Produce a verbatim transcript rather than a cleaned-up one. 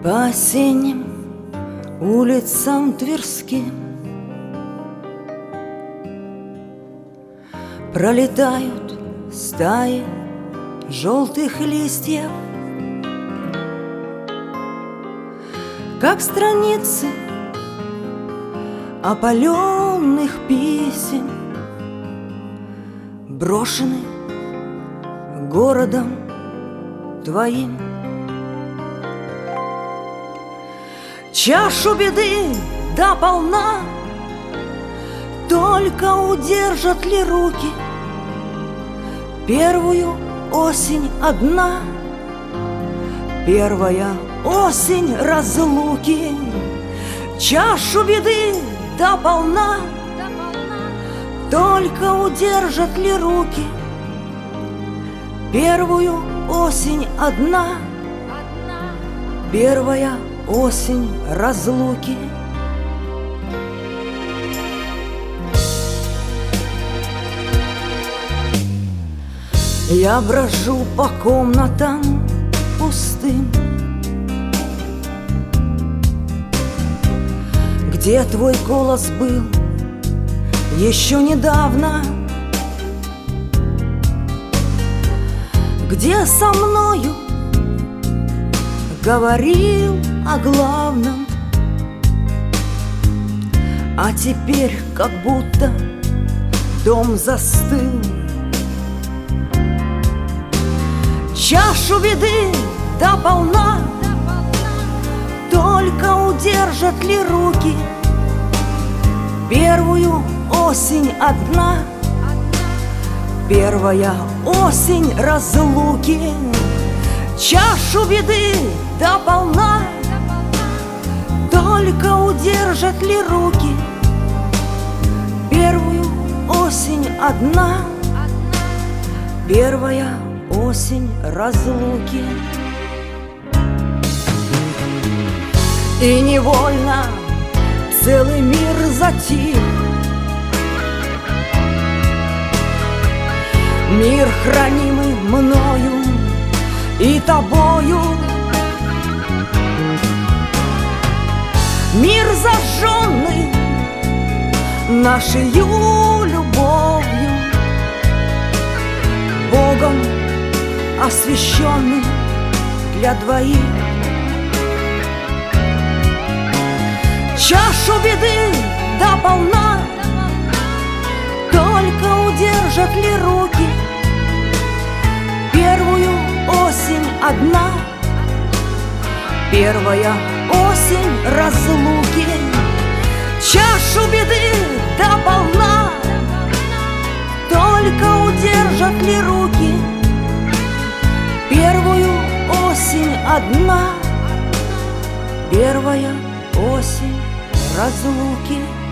По осенним улицам Тверским пролетают стаи желтых листьев, как страницы опаленных писем, брошены городом твоим. Чашу беды да полна, только удержат ли руки первую осень одна, первая осень разлуки. Чашу беды да полна, только удержат ли руки первую осень одна, первая осень разлуки. Я брожу по комнатам пустым, где твой голос был еще недавно, где со мною говорил о главном, а теперь как будто дом застыл. Чашу беды да полна, только удержат ли руки первую осень одна, первая осень разлуки. Чашу беды да полна, только удержат ли руки первую осень одна, первая осень разлуки. И невольно целый мир затих, мир, хранимый мною и тобою, мир, зажженный нашею любовью, Богом освященный для двоих. Чашу беды да полна, только удержат ли руки первую осень одна, первая осень разлуки. Чашу беды да полна, только удержат ли руки первую осень одна, первая осень разлуки.